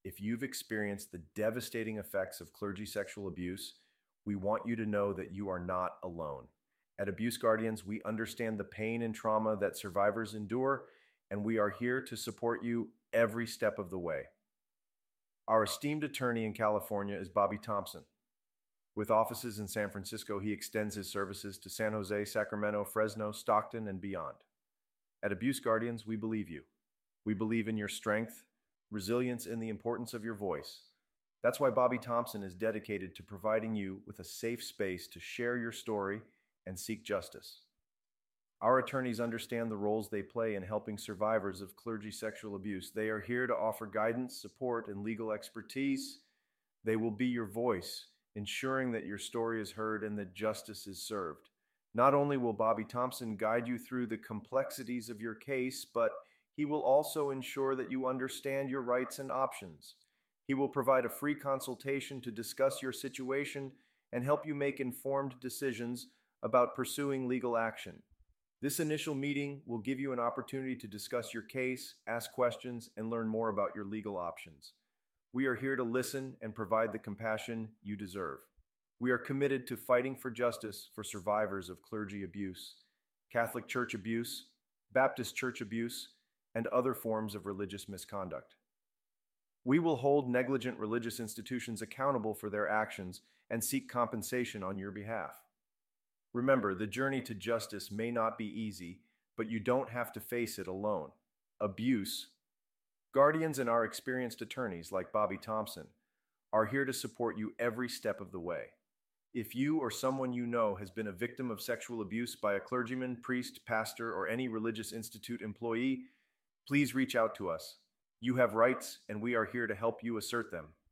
If you've experienced the devastating effects of clergy sexual abuse, we want you to know that you are not alone. At Abuse Guardians, we understand the pain and trauma that survivors endure, and we are here to support you every step of the way. Our esteemed attorney in California is Bobby Thompson. With offices in San Francisco, he extends his services to San Jose, Sacramento, Fresno, Stockton, and beyond. At Abuse Guardians, we believe you. We believe in your strength, resilience, and the importance of your voice. That's why Bobby Thompson is dedicated to providing you with a safe space to share your story and seek justice. Our attorneys understand the roles they play in helping survivors of clergy sexual abuse. They are here to offer guidance, support, and legal expertise. They will be your voice, ensuring that your story is heard and that justice is served. Not only will Bobby Thompson guide you through the complexities of your case, but he will also ensure that you understand your rights and options. He will provide a free consultation to discuss your situation and help you make informed decisions about pursuing legal action. This initial meeting will give you an opportunity to discuss your case, ask questions, and learn more about your legal options. We are here to listen and provide the compassion you deserve. We are committed to fighting for justice for survivors of clergy abuse, Catholic Church abuse, Baptist Church abuse, and other forms of religious misconduct. We will hold negligent religious institutions accountable for their actions and seek compensation on your behalf. Remember, the journey to justice may not be easy, but you don't have to face it alone. Abuse. Guardians and our experienced attorneys, like Bobby Thompson, are here to support you every step of the way. If you or someone you know has been a victim of sexual abuse by a clergyman, priest, pastor, or any religious institute employee, please reach out to us. You have rights, and we are here to help you assert them.